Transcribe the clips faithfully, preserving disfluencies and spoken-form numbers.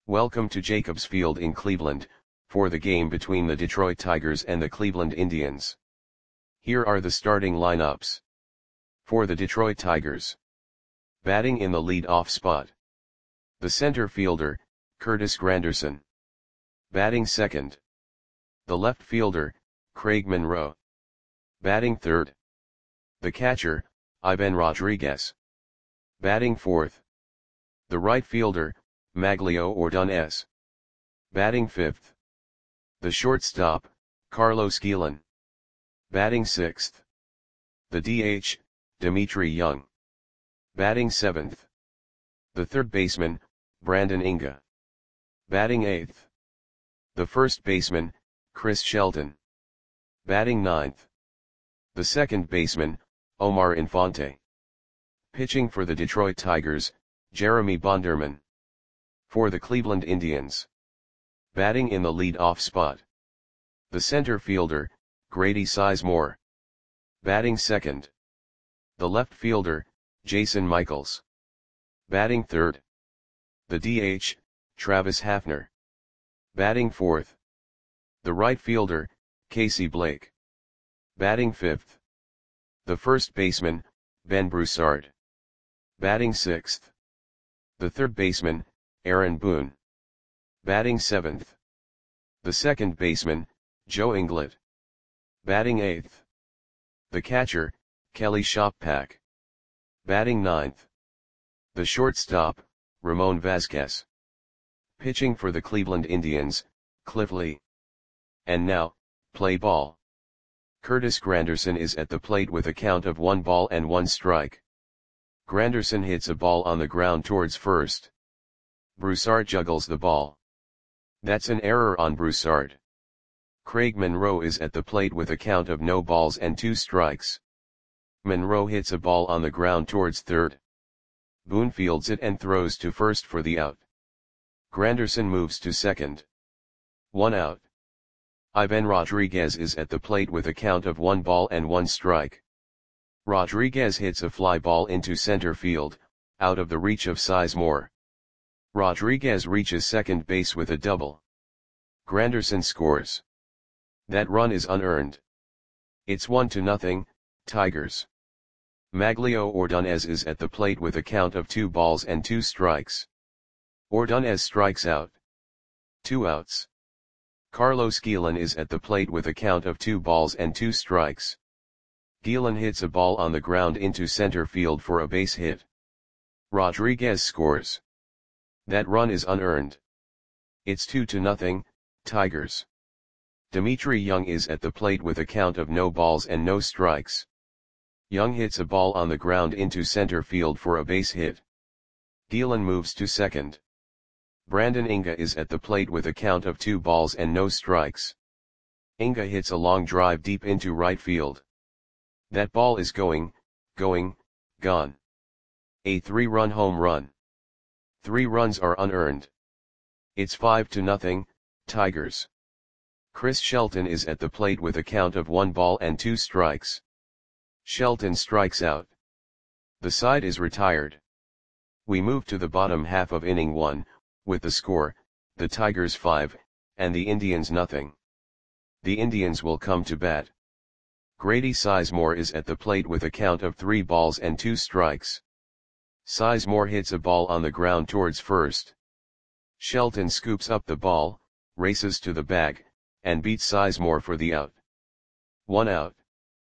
Welcome to Jacobs Field in Cleveland, for the game between the Detroit Tigers and the Cleveland Indians. Here are the starting lineups. For the Detroit Tigers. Batting in the lead-off spot. The center fielder, Curtis Granderson. Batting second. The left fielder, Craig Monroe. Batting third. The catcher, Ivan Rodriguez. Batting fourth. The right fielder, Maglio Ordonez. Batting fifth. The shortstop, Carlos Guillen. Batting sixth. The D H, Dmitry Young. Batting seventh. The third baseman, Brandon Inga. Batting eighth. The first baseman, Chris Shelton. Batting ninth. The second baseman, Omar Infante. Pitching for the Detroit Tigers, Jeremy Bonderman. For the Cleveland Indians. Batting in the lead-off spot. The center fielder, Grady Sizemore. Batting second. The left fielder, Jason Michaels. Batting third. The D H, Travis Hafner. Batting fourth. The right fielder, Casey Blake. Batting fifth. The first baseman, Ben Broussard. Batting sixth. The third baseman, Aaron Boone. Batting seventh. The second baseman, Joe Inglet. Batting eighth. The catcher, Kelly Shoppak. Batting ninth. The shortstop, Ramon Vasquez. Pitching for the Cleveland Indians, Cliff Lee. And now, play ball. Curtis Granderson is at the plate with a count of one ball and one strike. Granderson hits a ball on the ground towards first. Broussard juggles the ball. That's an error on Broussard. Craig Monroe is at the plate with a count of no balls and two strikes. Monroe hits a ball on the ground towards third. Boone fields it and throws to first for the out. Granderson moves to second. One out. Ivan Rodriguez is at the plate with a count of one ball and one strike. Rodriguez hits a fly ball into center field, out of the reach of Sizemore. Rodriguez reaches second base with a double. Granderson scores. That run is unearned. It's one to nothing, Tigers. Maglio Ordonez is at the plate with a count of two balls and two strikes. Ordonez strikes out. Two outs. Carlos Guillen is at the plate with a count of two balls and two strikes. Guillen hits a ball on the ground into center field for a base hit. Rodriguez scores. That run is unearned. It's two to nothing, Tigers. Dmitry Young is at the plate with a count of no balls and no strikes. Young hits a ball on the ground into center field for a base hit. Guillen moves to second. Brandon Inga is at the plate with a count of two balls and no strikes. Inga hits a long drive deep into right field. That ball is going, going, gone. A three-run home run. Three runs are unearned. It's five to nothing, Tigers. Chris Shelton is at the plate with a count of one ball and two strikes. Shelton strikes out. The side is retired. We move to the bottom half of inning one, with the score, the Tigers five, and the Indians nothing. The Indians will come to bat. Grady Sizemore is at the plate with a count of three balls and two strikes. Sizemore hits a ball on the ground towards first. Shelton scoops up the ball, races to the bag, and beats Sizemore for the out. One out.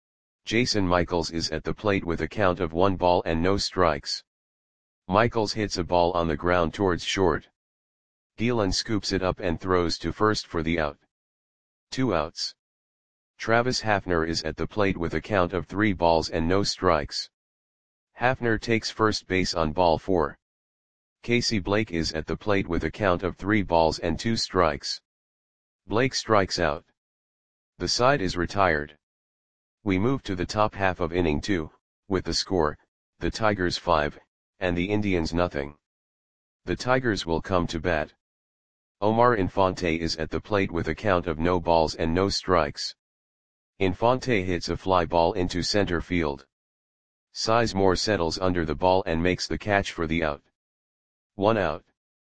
Jason Michaels is at the plate with a count of one ball and no strikes. Michaels hits a ball on the ground towards short. Guillen scoops it up and throws to first for the out. Two outs. Travis Hafner is at the plate with a count of three balls and no strikes. Hafner takes first base on ball four. Casey Blake is at the plate with a count of three balls and two strikes. Blake strikes out. The side is retired. We move to the top half of inning two, with the score, the Tigers five, and the Indians nothing. The Tigers will come to bat. Omar Infante is at the plate with a count of no balls and no strikes. Infante hits a fly ball into center field. Sizemore settles under the ball and makes the catch for the out. One out.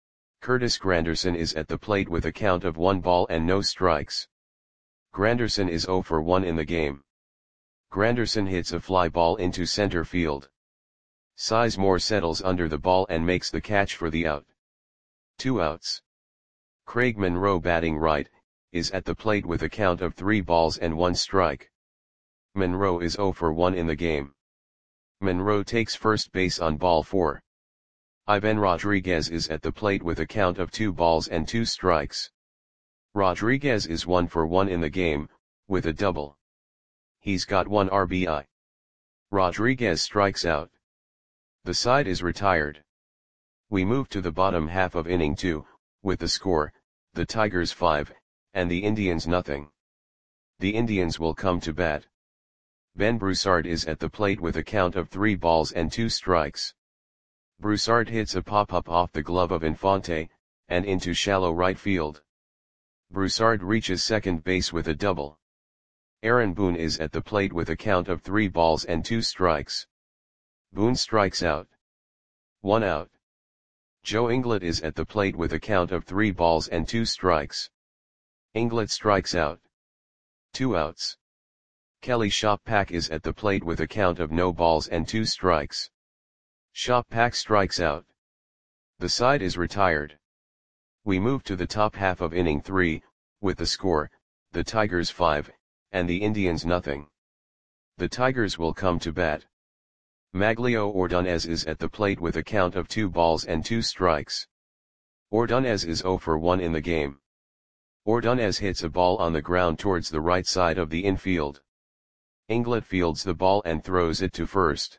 Curtis Granderson is at the plate with a count of one ball and no strikes. Granderson is zero for one in the game. Granderson hits a fly ball into center field. Sizemore settles under the ball and makes the catch for the out. Two outs. Craig Monroe, batting right, is at the plate with a count of three balls and one strike. Monroe is zero for one in the game. Monroe takes first base on ball four. Ivan Rodriguez is at the plate with a count of two balls and two strikes. Rodriguez is one for one in the game, with a double. He's got one R B I. Rodriguez strikes out. The side is retired. We move to the bottom half of inning two, with the score, the Tigers five, and the Indians nothing. The Indians will come to bat. Ben Broussard is at the plate with a count of three balls and two strikes. Broussard hits a pop-up off the glove of Infante, and into shallow right field. Broussard reaches second base with a double. Aaron Boone is at the plate with a count of three balls and two strikes. Boone strikes out. One out. Joe Inglet is at the plate with a count of three balls and two strikes. Inglet strikes out. Two outs. Kelly Shoppack is at the plate with a count of no balls and two strikes. Shoppack strikes out. The side is retired. We move to the top half of inning three, with the score, the Tigers five, and the Indians nothing. The Tigers will come to bat. Maglio Ordonez is at the plate with a count of two balls and two strikes. Ordonez is zero for one in the game. Ordonez hits a ball on the ground towards the right side of the infield. Inglet fields the ball and throws it to first.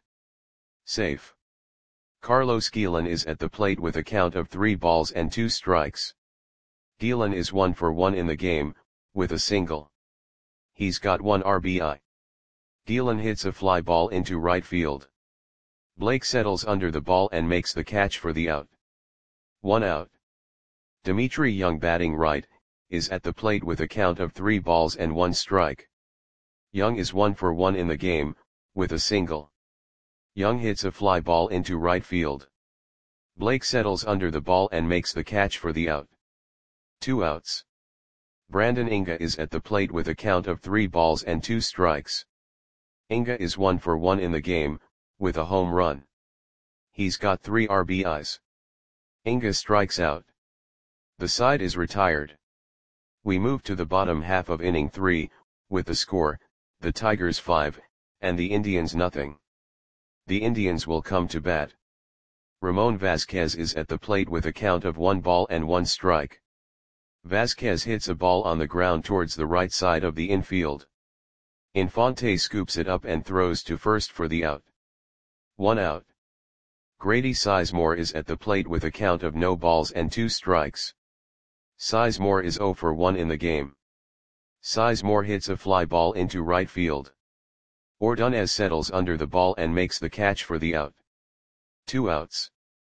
Safe. Carlos Guillen is at the plate with a count of three balls and two strikes. Guillen is one for one in the game, with a single. He's got one R B I. Guillen hits a fly ball into right field. Blake settles under the ball and makes the catch for the out. One out. Dimitri Young, batting right, is at the plate with a count of three balls and one strike. Young is one for one in the game, with a single. Young hits a fly ball into right field. Blake settles under the ball and makes the catch for the out. Two outs. Brandon Inga is at the plate with a count of three balls and two strikes. Inga is one for one in the game, with a home run. He's got three R B Is. Inga strikes out. The side is retired. We move to the bottom half of inning three, with the score, the Tigers five, and the Indians nothing. The Indians will come to bat. Ramon Vasquez is at the plate with a count of one ball and one strike. Vasquez hits a ball on the ground towards the right side of the infield. Infante scoops it up and throws to first for the out. One out. Grady Sizemore is at the plate with a count of no balls and two strikes. Sizemore is zero for one in the game. Sizemore hits a fly ball into right field. Ordonez settles under the ball and makes the catch for the out. Two outs.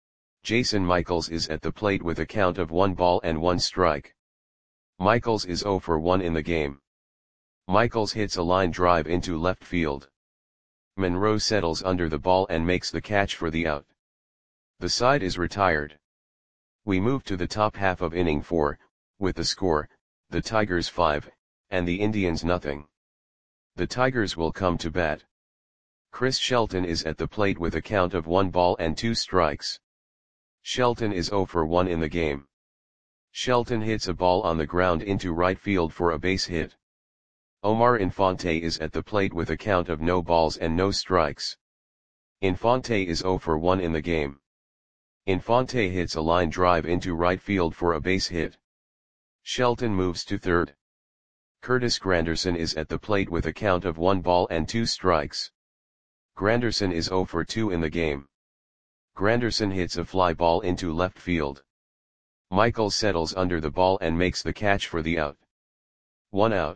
Jason Michaels is at the plate with a count of one ball and one strike. Michaels is zero for one in the game. Michaels hits a line drive into left field. Monroe settles under the ball and makes the catch for the out. The side is retired. We move to the top half of inning four, with the score, the Tigers five, and the Indians nothing. The Tigers will come to bat. Chris Shelton is at the plate with a count of one ball and two strikes. Shelton is zero for one in the game. Shelton hits a ball on the ground into right field for a base hit. Omar Infante is at the plate with a count of no balls and no strikes. Infante is zero for one in the game. Infante hits a line drive into right field for a base hit. Shelton moves to third. Curtis Granderson is at the plate with a count of one ball and two strikes. Granderson is zero for two in the game. Granderson hits a fly ball into left field. Michaels settles under the ball and makes the catch for the out. One out.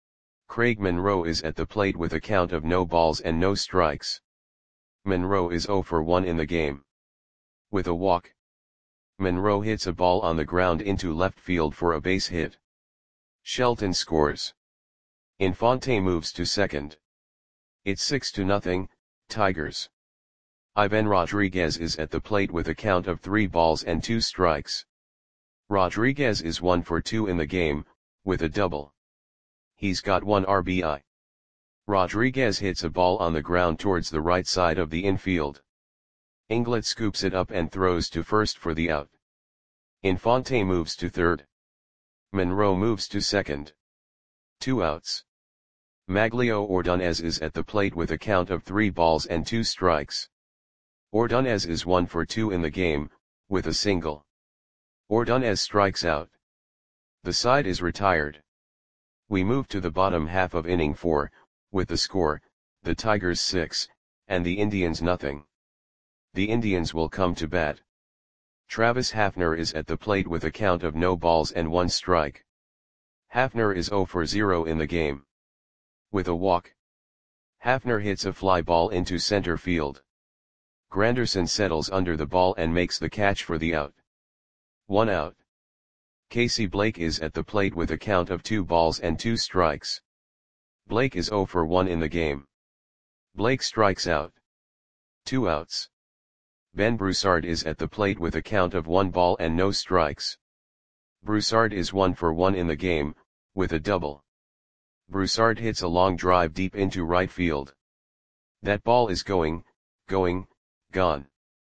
Craig Monroe is at the plate with a count of no balls and no strikes. Monroe is zero for one in the game. With a walk. Monroe hits a ball on the ground into left field for a base hit. Shelton scores. Infante moves to second. It's six to nothing, Tigers. Ivan Rodriguez is at the plate with a count of three balls and two strikes. Rodriguez is one for two in the game, with a double. He's got one R B I. Rodriguez hits a ball on the ground towards the right side of the infield. Inglett scoops it up and throws to first for the out. Infante moves to third. Monroe moves to second. Two outs. Maglio Ordonez is at the plate with a count of three balls and two strikes. Ordonez is one for two in the game, with a single. Ordonez strikes out. The side is retired. We move to the bottom half of inning four, with the score, the Tigers six, and the Indians nothing. The Indians will come to bat. Travis Hafner is at the plate with a count of no balls and one strike. Hafner is zero for zero in the game. With a walk, Hafner hits a fly ball into center field. Granderson settles under the ball and makes the catch for the out. One out. Casey Blake is at the plate with a count of two balls and two strikes. Blake is zero for one in the game. Blake strikes out. Two outs. Ben Broussard is at the plate with a count of one ball and no strikes. Broussard is one for one in the game, with a double. Broussard hits a long drive deep into right field. That ball is going, going, gone.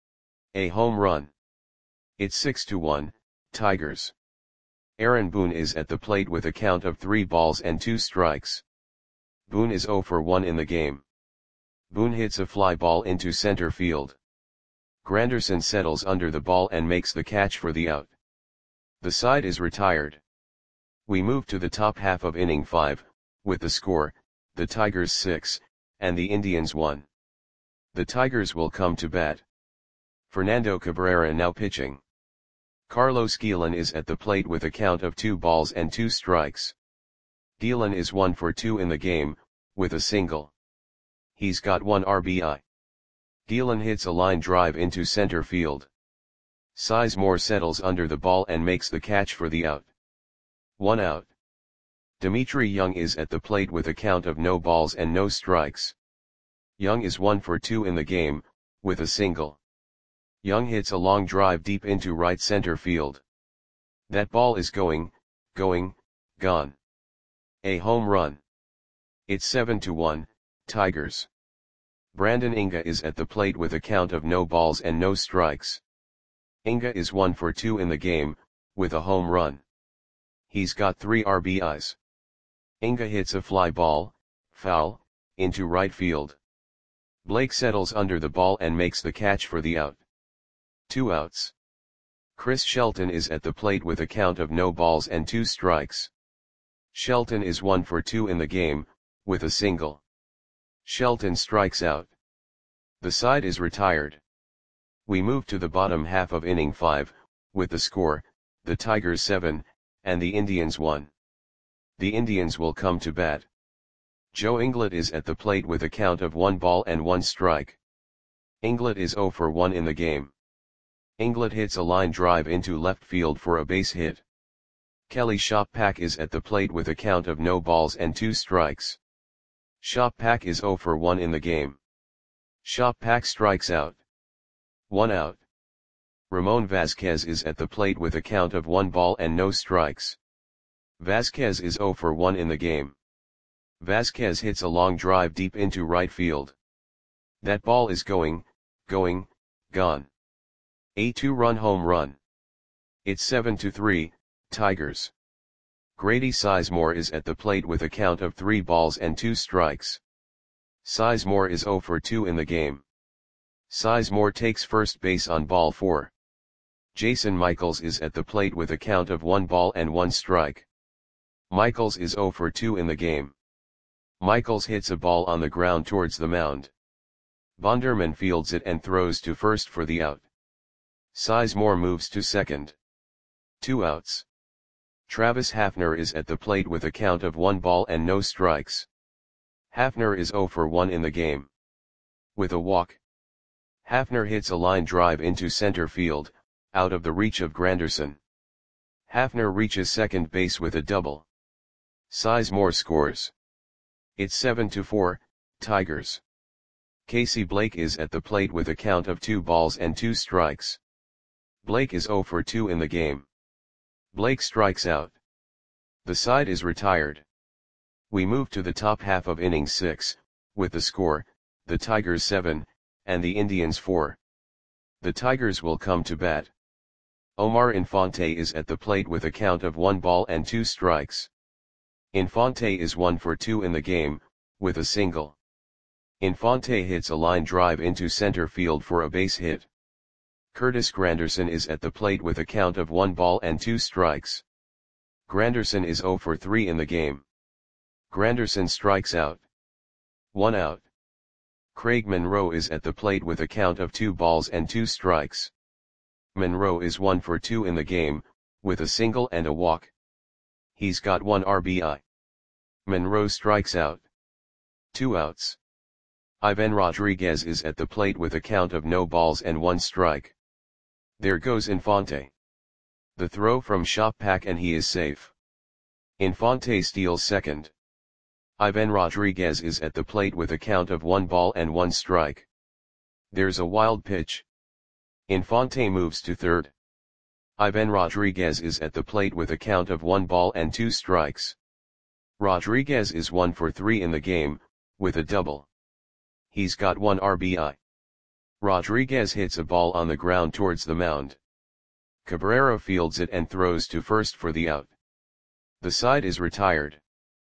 A home run. It's six to one, Tigers. Aaron Boone is at the plate with a count of three balls and two strikes. Boone is zero for one in the game. Boone hits a fly ball into center field. Granderson settles under the ball and makes the catch for the out. The side is retired. We move to the top half of inning five, with the score, the Tigers six, and the Indians one. The Tigers will come to bat. Fernando Cabrera now pitching. Carlos Guillen is at the plate with a count of two balls and two strikes. Guillen is one for two in the game, with a single. He's got one R B I. Guillen hits a line drive into center field. Sizemore settles under the ball and makes the catch for the out. One out. Dimitri Young is at the plate with a count of no balls and no strikes. Young is one for two in the game, with a single. Young hits a long drive deep into right center field. That ball is going, going, gone. A home run. It's seven to one, Tigers. Brandon Inga is at the plate with a count of no balls and no strikes. Inga is one for two in the game, with a home run. He's got three R B Is. Inga hits a fly ball, foul, into right field. Blake settles under the ball and makes the catch for the out. Two outs. Chris Shelton is at the plate with a count of no balls and two strikes. Shelton is one for two in the game, with a single. Shelton strikes out. The side is retired. We move to the bottom half of inning five, with the score, the Tigers seven, and the Indians one. The Indians will come to bat. Joe Inglett is at the plate with a count of one ball and one strike. Inglett is zero for one in the game. Inglett hits a line drive into left field for a base hit. Kelly Shoppack is at the plate with a count of no balls and two strikes. Shoppack is zero for one in the game. Shoppack strikes out. One out. Ramon Vasquez is at the plate with a count of one ball and no strikes. Vasquez is zero for one in the game. Vasquez hits a long drive deep into right field. That ball is going, going, gone. A two-run home run. It's seven to three, Tigers. Grady Sizemore is at the plate with a count of three balls and two strikes. Sizemore is zero for two in the game. Sizemore takes first base on ball four. Jason Michaels is at the plate with a count of one ball and one strike. Michaels is zero for two in the game. Michaels hits a ball on the ground towards the mound. Bonderman fields it and throws to first for the out. Sizemore moves to second. Two outs. Travis Hafner is at the plate with a count of one ball and no strikes. Hafner is zero for one in the game. With a walk, Hafner hits a line drive into center field, out of the reach of Granderson. Hafner reaches second base with a double. Sizemore scores. It's seven to four, Tigers. Casey Blake is at the plate with a count of two balls and two strikes. Blake is zero for two in the game. Blake strikes out. The side is retired. We move to the top half of inning six, with the score, the Tigers seven, and the Indians four. The Tigers will come to bat. Omar Infante is at the plate with a count of one ball and two strikes. Infante is one for two in the game, with a single. Infante hits a line drive into center field for a base hit. Curtis Granderson is at the plate with a count of one ball and two strikes. Granderson is zero for three in the game. Granderson strikes out. One out. Craig Monroe is at the plate with a count of two balls and two strikes. Monroe is one for two in the game, with a single and a walk. He's got one R B I. Monroe strikes out. Two outs. Ivan Rodriguez is at the plate with a count of no balls and one strike. There goes Infante. The throw from Shoppak and he is safe. Infante steals second. Ivan Rodriguez is at the plate with a count of one ball and one strike. There's a wild pitch. Infante moves to third. Ivan Rodriguez is at the plate with a count of one ball and two strikes. Rodriguez is one for three in the game, with a double. He's got one R B I. Rodriguez hits a ball on the ground towards the mound. Cabrera fields it and throws to first for the out. The side is retired.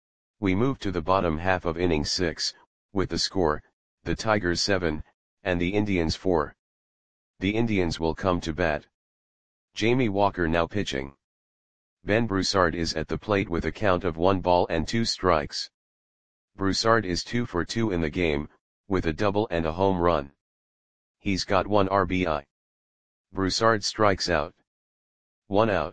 We move to the bottom half of inning six, with the score, the Tigers seven, and the Indians four. The Indians will come to bat. Jamie Walker now pitching. Ben Broussard is at the plate with a count of one ball and two strikes. Broussard is two for two in the game, with a double and a home run. He's got one R B I. Broussard strikes out. One out.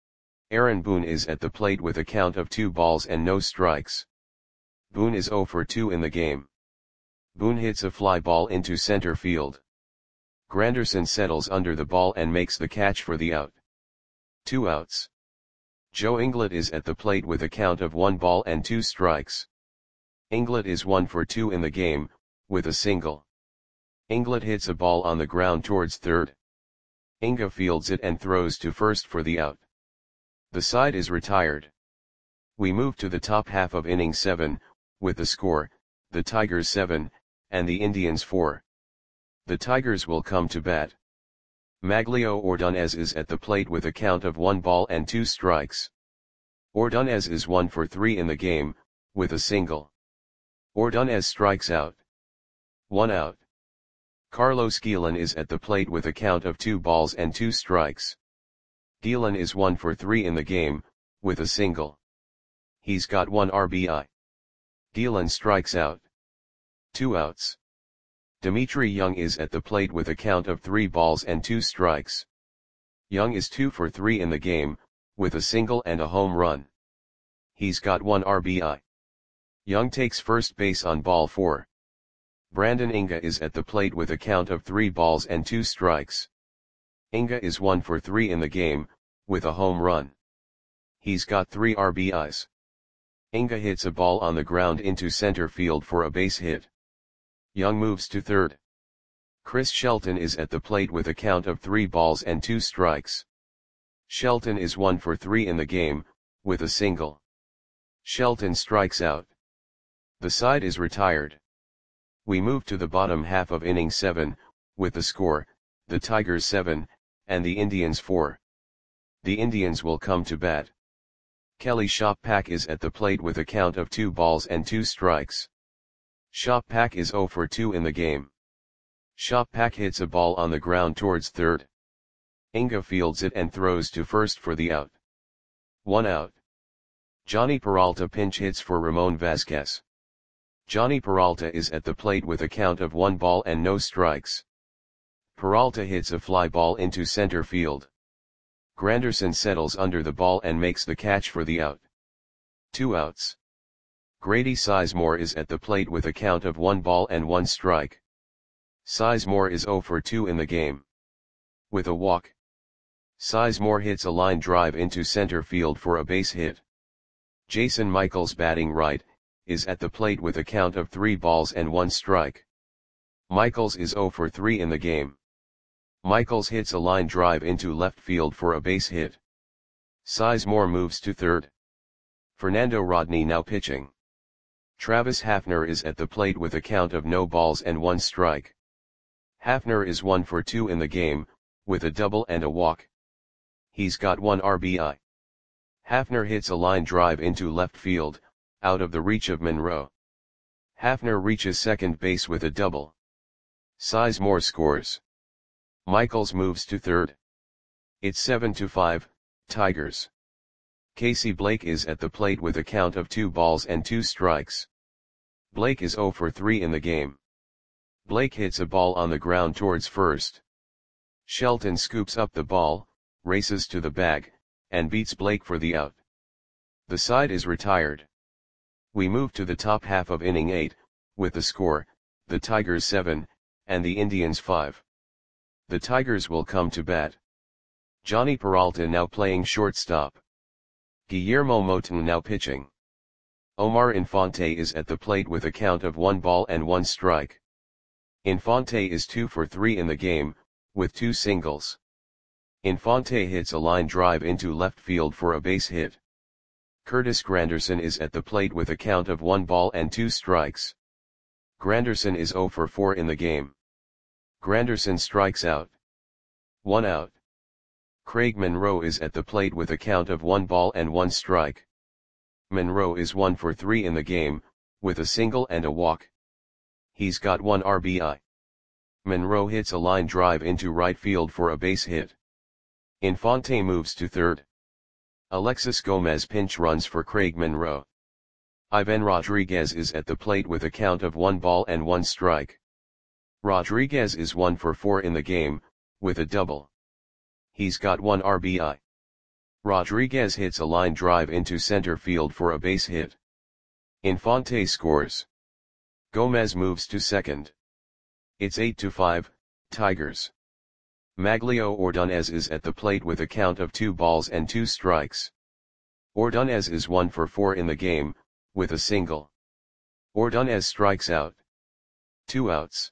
Aaron Boone is at the plate with a count of two balls and no strikes. Boone is zero for two in the game. Boone hits a fly ball into center field. Granderson settles under the ball and makes the catch for the out. Two outs. Joe Inglett is at the plate with a count of one ball and two strikes. Inglett is one for two in the game, with a single. Inglett hits a ball on the ground towards third. Inga fields it and throws to first for the out. The side is retired. We move to the top half of inning seven, with the score, the Tigers seven, and the Indians four. The Tigers will come to bat. Maglio Ordonez is at the plate with a count of one ball and two strikes. Ordonez is one for three in the game, with a single. Ordonez strikes out. One out. Carlos Guillen is at the plate with a count of two balls and two strikes. Guillen is one for three in the game, with a single. He's got one R B I. Guillen strikes out. Two outs. Dimitri Young is at the plate with a count of three balls and two strikes. Young is two for three in the game, with a single and a home run. He's got one R B I. Young takes first base on ball four. Brandon Inga is at the plate with a count of three balls and two strikes. Inga is one for three in the game, with a home run. He's got three R B Is. Inga hits a ball on the ground into center field for a base hit. Young moves to third. Chris Shelton is at the plate with a count of three balls and two strikes. Shelton is one for three in the game, with a single. Shelton strikes out. The side is retired. We move to the bottom half of inning seven, with the score, the Tigers seven, and the Indians four. The Indians will come to bat. Kelly Shoppak is at the plate with a count of two balls and two strikes. Shoppak is zero for two in the game. Shoppak hits a ball on the ground towards third. Inga fields it and throws to first for the out. One out. Johnny Peralta pinch hits for Ramon Vasquez. Johnny Peralta is at the plate with a count of one ball and no strikes. Peralta hits a fly ball into center field. Granderson settles under the ball and makes the catch for the out. Two outs. Grady Sizemore is at the plate with a count of one ball and one strike. Sizemore is zero for two in the game. With a walk. Sizemore hits a line drive into center field for a base hit. Jason Michaels batting right, is at the plate with a count of three balls and one strike. Michaels is zero for three in the game. Michaels hits a line drive into left field for a base hit. Sizemore moves to third. Fernando Rodney now pitching. Travis Hafner is at the plate with a count of no balls and one strike. Hafner is one for two in the game, with a double and a walk. He's got one R B I. Hafner hits a line drive into left field, out of the reach of Monroe. Hafner reaches second base with a double. Sizemore scores. Michaels moves to third. It's seven to five, Tigers. Casey Blake is at the plate with a count of two balls and two strikes. Blake is zero for three in the game. Blake hits a ball on the ground towards first. Shelton scoops up the ball, races to the bag, and beats Blake for the out. The side is retired. We move to the top half of inning eight, with the score, the Tigers seven, and the Indians five. The Tigers will come to bat. Johnny Peralta now playing shortstop. Guillermo Moton now pitching. Omar Infante is at the plate with a count of one ball and one strike. Infante is two for three in the game, with two singles. Infante hits a line drive into left field for a base hit. Curtis Granderson is at the plate with a count of one ball and two strikes. Granderson is zero for four in the game. Granderson strikes out. One out. Craig Monroe is at the plate with a count of one ball and one strike. Monroe is one for three in the game, with a single and a walk. He's got one R B I. Monroe hits a line drive into right field for a base hit. Infante moves to third. Alexis Gomez pinch runs for Craig Monroe. Ivan Rodriguez is at the plate with a count of one ball and one strike. Rodriguez is one for four in the game, with a double. He's got one R B I. Rodriguez hits a line drive into center field for a base hit. Infante scores. Gomez moves to second. It's eight to five, Tigers. Maglio Ordonez is at the plate with a count of two balls and two strikes. Ordonez is one for four in the game, with a single. Ordonez strikes out. Two outs.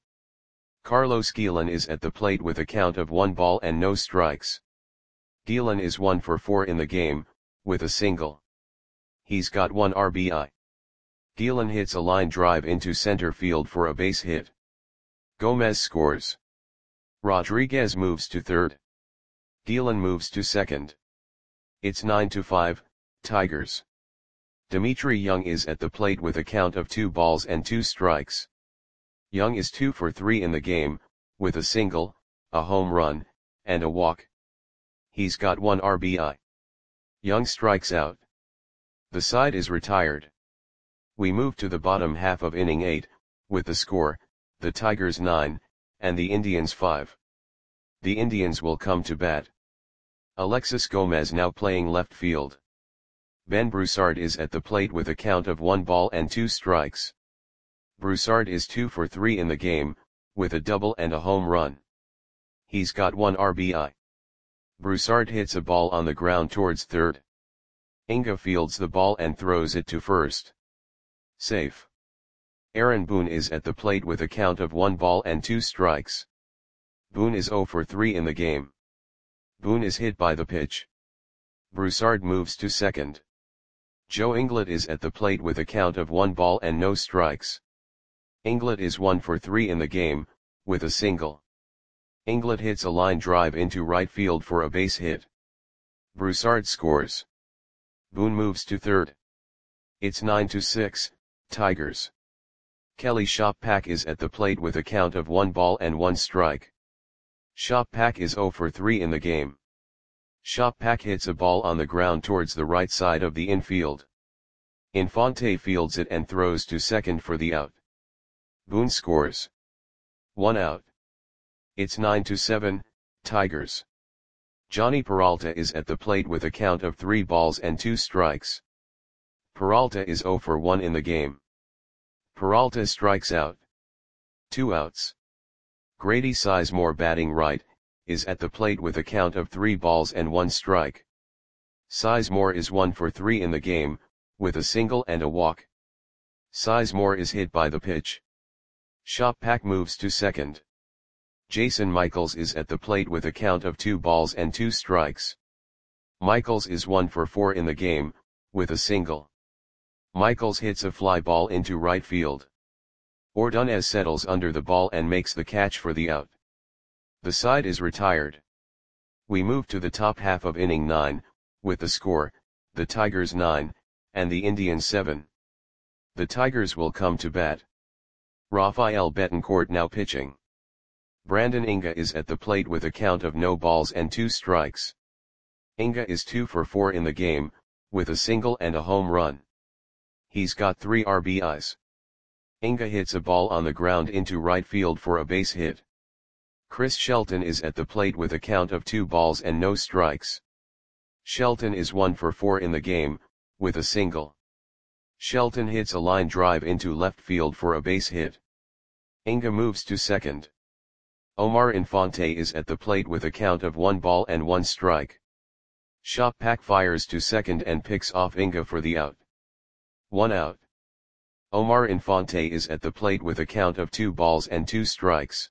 Carlos Guillen is at the plate with a count of one ball and no strikes. Guillen is one for four in the game, with a single. He's got one R B I. Guillen hits a line drive into center field for a base hit. Gomez scores. Rodriguez moves to third. Guillen moves to second. It's nine to five, Tigers. Dimitri Young is at the plate with a count of two balls and two strikes. Young is two for three in the game, with a single, a home run, and a walk. He's got one R B I. Young strikes out. The side is retired. We move to the bottom half of inning eight, with the score, the Tigers nine, and the Indians five. The Indians will come to bat. Alexis Gomez now playing left field. Ben Broussard is at the plate with a count of one ball and two strikes. Broussard is two for three in the game, with a double and a home run. He's got one R B I. Broussard hits a ball on the ground towards third. Inga fields the ball and throws it to first. Safe. Aaron Boone is at the plate with a count of one ball and two strikes. Boone is zero for three in the game. Boone is hit by the pitch. Broussard moves to second. Joe Inglet is at the plate with a count of one ball and no strikes. Inglet is one for three in the game, with a single. Inglet hits a line drive into right field for a base hit. Broussard scores. Boone moves to third. It's nine to six, Tigers. Kelly Shoppak is at the plate with a count of one ball and one strike. Shoppak is zero for three in the game. Shoppak hits a ball on the ground towards the right side of the infield. Infante fields it and throws to second for the out. Boone scores. One out. It's nine to seven, Tigers. Johnny Peralta is at the plate with a count of three balls and two strikes. Peralta is zero for one in the game. Peralta strikes out. Two outs. Grady Sizemore batting right, is at the plate with a count of three balls and one strike. Sizemore is one for three in the game, with a single and a walk. Sizemore is hit by the pitch. Shoppak moves to second. Jason Michaels is at the plate with a count of two balls and two strikes. Michaels is one for four in the game, with a single. Michaels hits a fly ball into right field. Ordonez settles under the ball and makes the catch for the out. The side is retired. We move to the top half of inning nine, with the score, the Tigers nine, and the Indians seven. The Tigers will come to bat. Rafael Betancourt now pitching. Brandon Inga is at the plate with a count of no balls and two strikes. Inga is two for four in the game, with a single and a home run. He's got three R B Is. Inga hits a ball on the ground into right field for a base hit. Chris Shelton is at the plate with a count of two balls and no strikes. Shelton is one for four in the game, with a single. Shelton hits a line drive into left field for a base hit. Inga moves to second. Omar Infante is at the plate with a count of one ball and one strike. Shoppak fires to second and picks off Inga for the out. One out. Omar Infante is at the plate with a count of two balls and two strikes.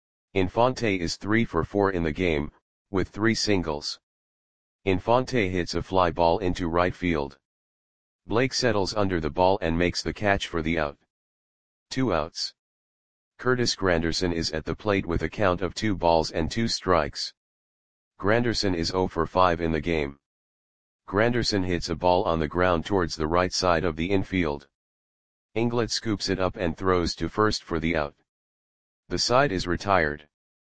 Infante is three for four in the game, with three singles. Infante hits a fly ball into right field. Blake settles under the ball and makes the catch for the out. Two outs. Curtis Granderson is at the plate with a count of two balls and two strikes. Granderson is zero for five in the game. Granderson hits a ball on the ground towards the right side of the infield. Inglet scoops it up and throws to first for the out. The side is retired.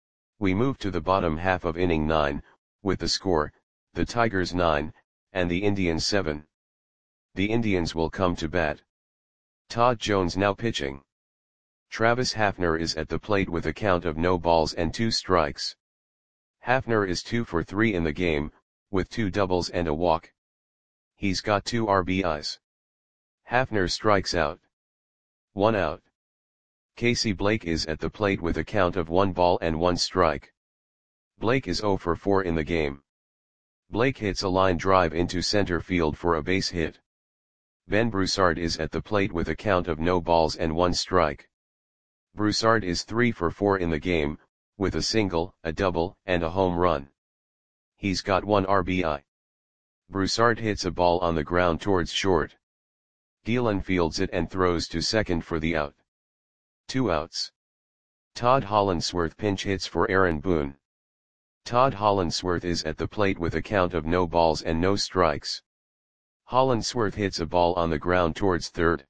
We move to the bottom half of inning nine, with the score, the Tigers nine, and the Indians seven. The Indians will come to bat. Todd Jones now pitching. Travis Hafner is at the plate with a count of no balls and two strikes. Hafner is two for three in the game, with two doubles and a walk. He's got two R B Is. Hafner strikes out. One out. Casey Blake is at the plate with a count of one ball and one strike. Blake is zero for four in the game. Blake hits a line drive into center field for a base hit. Ben Broussard is at the plate with a count of no balls and one strike. Broussard is three for four in the game, with a single, a double, and a home run. He's got one R B I. Broussard hits a ball on the ground towards short. Gielan fields it and throws to second for the out. Two outs. Todd Hollandsworth pinch hits for Aaron Boone. Todd Hollandsworth is at the plate with a count of no balls and no strikes. Hollandsworth hits a ball on the ground towards third.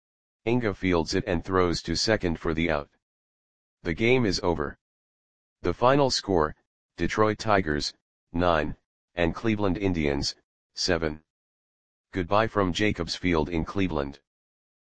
Inga fields it and throws to second for the out. The game is over. The final score, Detroit Tigers, nine, and Cleveland Indians, seven. Goodbye from Jacobs Field in Cleveland.